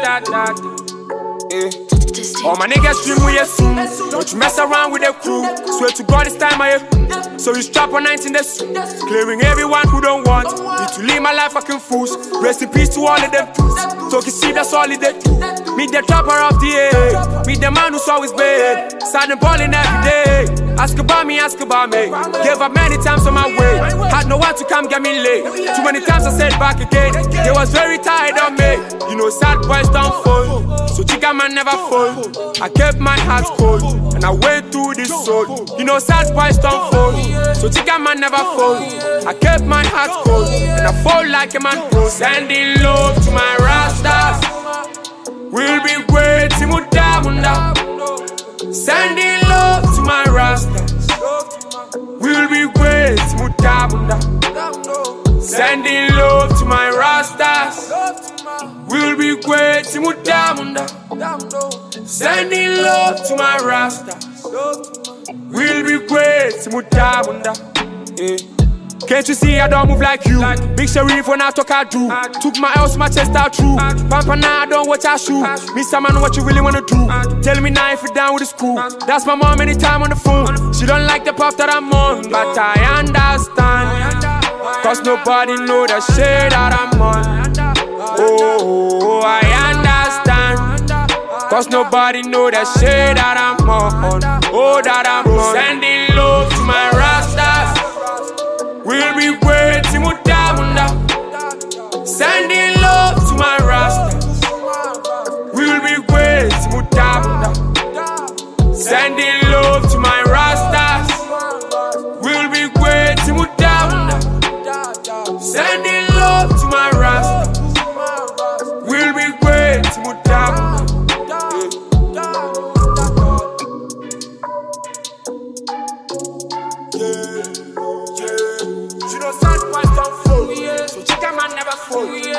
All my niggas stream with you soon. Don't you mess around with the crew. Swear to God this time I hear. So you strap on 19 the suit. Clearing everyone who don't want me to live my life fucking fools. Rest in peace to all of them tools. Talk you see that's all it they do. Meet the trapper of the air. Meet the man who's always bad. Sad and balling every day. Ask about me, ask about me. Gave up many times on my way. Had no one to come get me late. Too many times I said back again. They was very tired of me. You know sad boys don't fall. So chica man never fall. I kept my heart cold and I went through this soul. You know sad boys don't fall. So chica man never fall. I kept my heart cold and I fall like a man pro. Sending love to my rastas. We'll be great, Timudamunda. Sending love to my rastas. We'll be great, Timudamunda. Sending love to my rastas. We'll be great, Timudamunda. Sending love to my rastas. We'll be great, Timudamunda. Can't you see I don't move like you? Big Sharif when I talk I do. Took my L's, my chest out true. Pampa now I don't watch I shoot. Me some man what you really wanna do. Tell me now if you're down with the school. That's my mom anytime on the phone. She don't like the path that I'm on, but I understand. Cause nobody know the shit that I'm on. Oh, I understand. Cause nobody know the shit that I'm on. Oh, that I'm on. Sending love to my rastas. We'll be waiting with Damunda. Sending love to my rastas. We'll be waiting with Damunda. Sending love to my rastas. We'll be waiting with Damunda. Sending love to my rastas. We'll be waiting with Damunda. So chica man never fall.